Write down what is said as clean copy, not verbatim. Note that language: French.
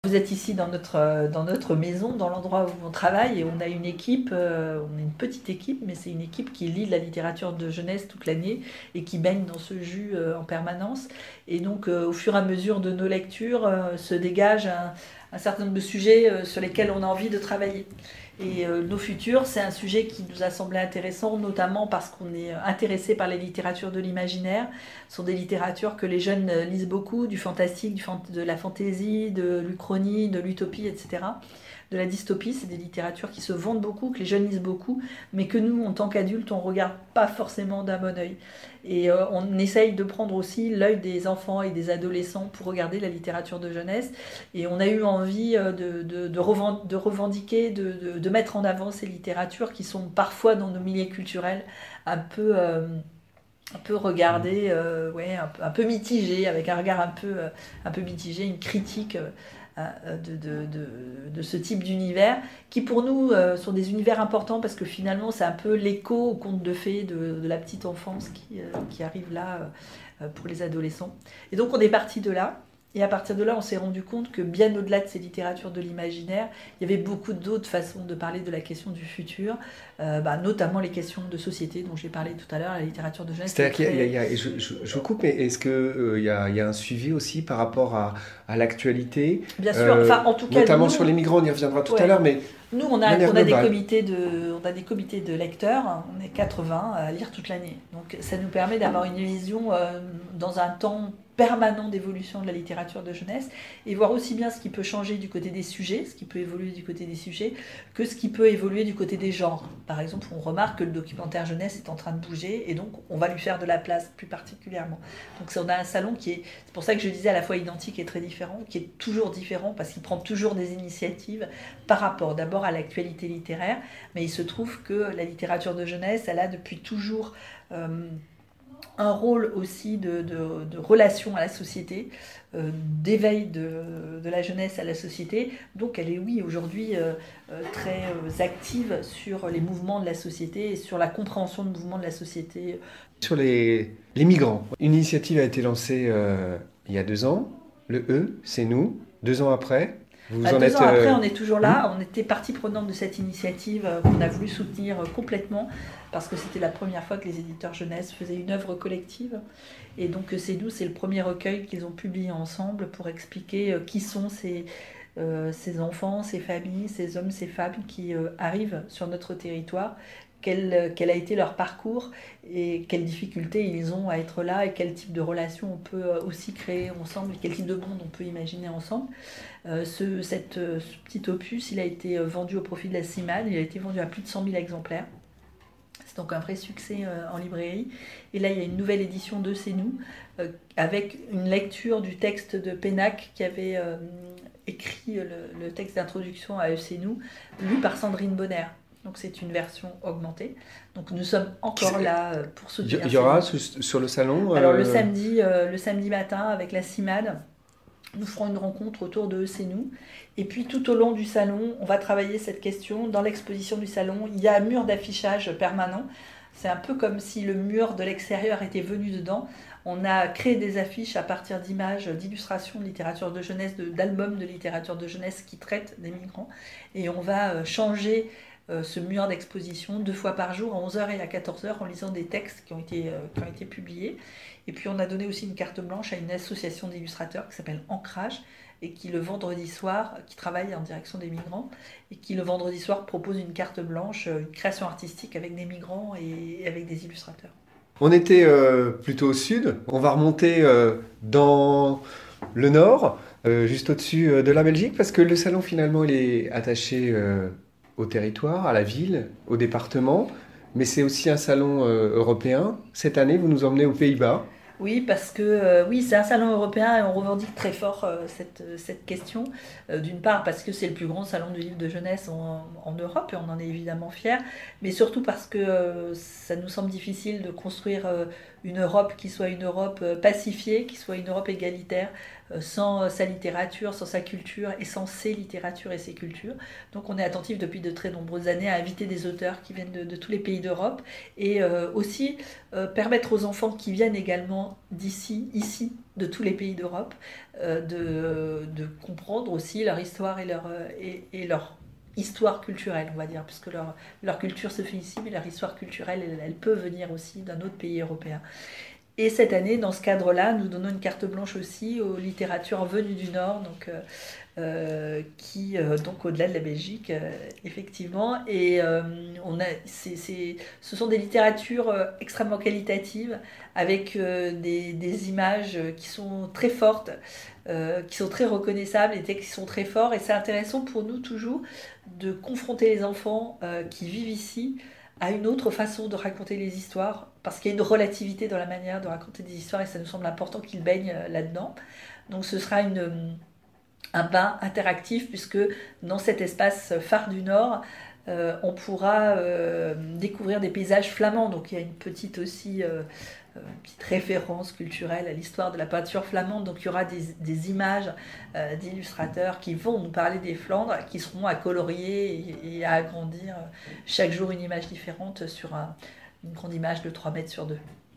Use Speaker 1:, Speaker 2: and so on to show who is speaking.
Speaker 1: Vous êtes ici dans notre maison, dans l'endroit où on travaille, et on a une équipe, on est une petite équipe, mais c'est une équipe qui lit de la littérature de jeunesse toute l'année et qui baigne dans ce jus en permanence. Et donc, au fur et à mesure de nos lectures, se dégage un certain nombre de sujets sur lesquels on a envie de travailler. Et nos futurs, c'est un sujet qui nous a semblé intéressant, notamment parce qu'on est intéressé par les littératures de l'imaginaire. Ce sont des littératures que les jeunes lisent beaucoup, du fantastique, de la fantaisie, de l'uchronie, de l'utopie, etc. De la dystopie, c'est des littératures qui se vendent beaucoup, que les jeunes lisent beaucoup, mais que nous, en tant qu'adultes, on ne regarde pas forcément d'un bon œil. Et on essaye de prendre aussi l'œil des enfants et des adolescents pour regarder la littérature de jeunesse. Et on a eu envie de revendiquer, de mettre en avant ces littératures qui sont parfois dans nos milieux culturels un peu regardées, un peu mitigées, avec un regard un peu mitigé, une critique de ce type d'univers, qui pour nous sont des univers importants parce que finalement c'est un peu l'écho au conte de fées de la petite enfance qui arrive là pour les adolescents. Et donc on est parti de là. Et à partir de là, on s'est rendu compte que bien au-delà de ces littératures de l'imaginaire, il y avait beaucoup d'autres façons de parler de la question du futur, notamment les questions de société dont j'ai parlé tout à l'heure, la littérature de jeunesse.
Speaker 2: C'est-à-dire je coupe, mais est-ce qu'il y a un suivi aussi par rapport à l'actualité?
Speaker 1: Bien sûr, en tout cas...
Speaker 2: Notamment sur les migrants, on y reviendra tout à l'heure, mais...
Speaker 1: Nous, on a des comités de lecteurs, on est 80 à lire toute l'année. Donc ça nous permet d'avoir une vision dans un temps permanent d'évolution de la littérature de jeunesse et voir aussi bien ce qui peut changer du côté des sujets, ce qui peut évoluer du côté des sujets, que ce qui peut évoluer du côté des genres. Par exemple, on remarque que le documentaire jeunesse est en train de bouger et donc on va lui faire de la place plus particulièrement. Donc on a un salon c'est pour ça que je disais à la fois identique et très différent, qui est toujours différent parce qu'il prend toujours des initiatives par rapport d'abord à l'actualité littéraire, mais il se trouve que la littérature de jeunesse, elle a depuis toujours un rôle aussi de relation à la société, d'éveil de la jeunesse à la société. Donc elle est, oui, aujourd'hui très active sur les mouvements de la société et sur la compréhension de mouvements de la société.
Speaker 2: Sur les migrants, une initiative a été lancée il y a 2 ans, le E, c'est nous, 2 ans après.
Speaker 1: Deux ans après, on est toujours là. On était partie prenante de cette initiative qu'on a voulu soutenir complètement parce que c'était la première fois que les éditeurs jeunesse faisaient une œuvre collective. Et donc c'est nous, c'est le premier recueil qu'ils ont publié ensemble pour expliquer qui sont ces enfants, ces familles, ces hommes, ces femmes qui arrivent sur notre territoire. Quel a été leur parcours et quelles difficultés ils ont à être là et quel type de relation on peut aussi créer ensemble, quel type de monde on peut imaginer ensemble. Ce petit opus, il a été vendu au profit de la CIMAD, il a été vendu à plus de 100 000 exemplaires. C'est donc un vrai succès en librairie. Et là, il y a une nouvelle édition de C'est nous, avec une lecture du texte de Pénac qui avait écrit le texte d'introduction à C'est nous, lu par Sandrine Bonner. Donc c'est une version augmentée. Donc nous sommes encore là pour soutenir.
Speaker 2: Il y aura sur le salon
Speaker 1: Alors le samedi matin avec la CIMAD, nous ferons une rencontre autour de C'est nous. Et puis tout au long du salon, on va travailler cette question. Dans l'exposition du salon, il y a un mur d'affichage permanent. C'est un peu comme si le mur de l'extérieur était venu dedans. On a créé des affiches à partir d'images, d'illustrations de littérature de jeunesse, d'albums de littérature de jeunesse qui traitent des migrants. Et on va changer ce mur d'exposition 2 fois par jour, à 11h et à 14h, en lisant des textes qui ont été publiés. Et puis on a donné aussi une carte blanche à une association d'illustrateurs qui s'appelle Ancrage, et qui le vendredi soir, qui travaille en direction des migrants, et qui le vendredi soir propose une carte blanche, une création artistique avec des migrants et avec des illustrateurs.
Speaker 2: On était plutôt au sud, on va remonter dans le nord, juste au-dessus de la Belgique, parce que le salon finalement il est attaché au territoire, à la ville, au département, mais c'est aussi un salon européen. Cette année, vous nous emmenez aux Pays-Bas.
Speaker 1: Oui, parce que c'est un salon européen et on revendique très fort cette question. D'une part parce que c'est le plus grand salon du livre de jeunesse en Europe et on en est évidemment fiers, mais surtout parce que ça nous semble difficile de construire une Europe qui soit une Europe pacifiée, qui soit une Europe égalitaire, sans sa littérature, sans sa culture et sans ses littératures et ses cultures. Donc on est attentif depuis de très nombreuses années à inviter des auteurs qui viennent de tous les pays d'Europe et aussi permettre aux enfants qui viennent également ici, de tous les pays d'Europe, de comprendre aussi leur histoire et leur histoire culturelle, on va dire, puisque leur culture se fait ici, mais leur histoire culturelle, elle peut venir aussi d'un autre pays européen. Et cette année, dans ce cadre-là, nous donnons une carte blanche aussi aux littératures venues du Nord, donc au-delà de la Belgique, effectivement. Et ce sont des littératures extrêmement qualitatives, avec des images qui sont très fortes, qui sont très reconnaissables, les textes qui sont très forts. Et c'est intéressant pour nous toujours de confronter les enfants qui vivent ici à une autre façon de raconter les histoires, parce qu'il y a une relativité dans la manière de raconter des histoires et ça nous semble important qu'ils baignent là-dedans. Donc ce sera un bain interactif, puisque dans cet espace phare du Nord, on pourra découvrir des paysages flamands. Donc il y a une petite référence culturelle à l'histoire de la peinture flamande. Donc il y aura des images d'illustrateurs qui vont nous parler des Flandres, qui seront à colorier et à agrandir chaque jour une image différente sur une grande image de 3 mètres sur 2.